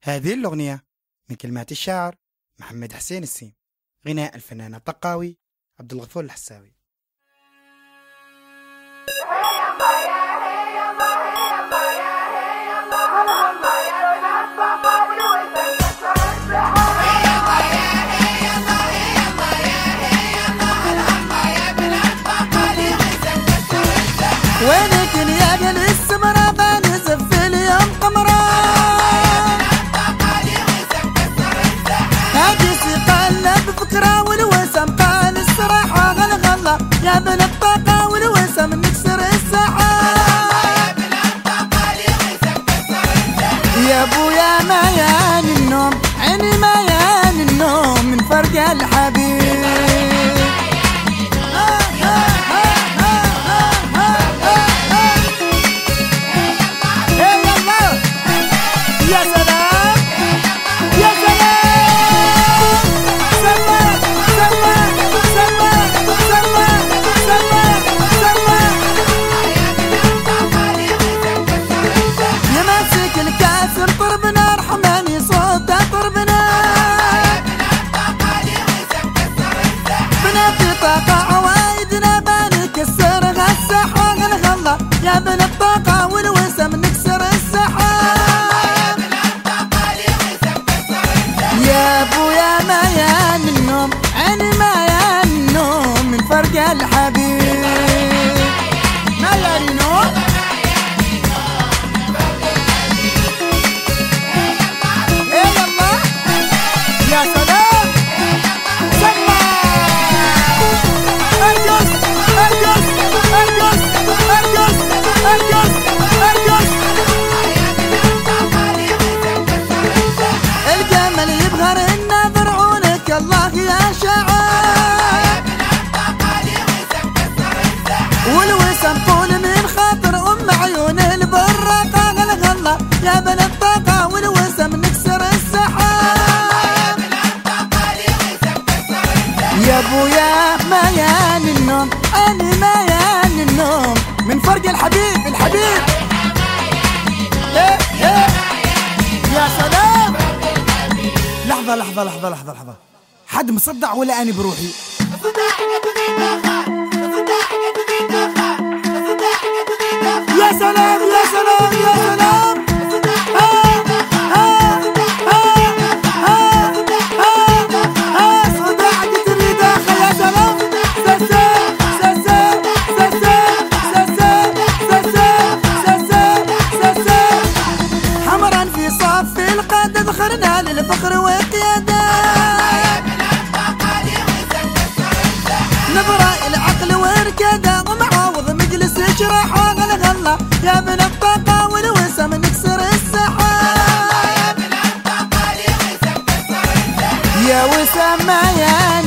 هذه الأغنية من كلمات الشاعر محمد حسين السيم، غناء الفنان الطقاوي عبد الغفور الحساوي. وينك يا ابن السمرة بنزف اليوم قمرة هاجس يقلب بفكرة والوسم قال الصراحة غلغلة يا ابن الطاقة والوسم نكسر الساحة يا ابويا ما يان النوم عيني ما يان النوم من فرق الحبيب. طربنا رحماني صوته طربنا بنات طاقة عوايدنا بنكسر الساحة غلغلة يا بن الطاقة والوسم نكسر الساحة يا ابويا ما يان النوم عيني ما يان النوم من فرق الحبيب ما يان النوم. يا سلام سمع ارقص ارقص ارقص ارقص ارقص ارقص الجمل يبهر النظر عونك الله يا شاعر والوسم طول من خاطر عيون البراقة غلغلة يا بن الطاقة والوسم نكسر السحاب يا ابويا ما يان النوم انا ما يان النوم من فرق الحبيب الحبيب. ايه ايه يا سلام. لحظة لحظة لحظة لحظة لحظة، حد مصدع ولا أنا بروحي؟ يا سلام يا سلام يا سلام. ذخرنا للفخر والقيادة نظرة العقل وركادة ومعاوض مجلس شراحة غلغلة يا بن الطاقة والوسم نكسر الساحة يا وسم ما يا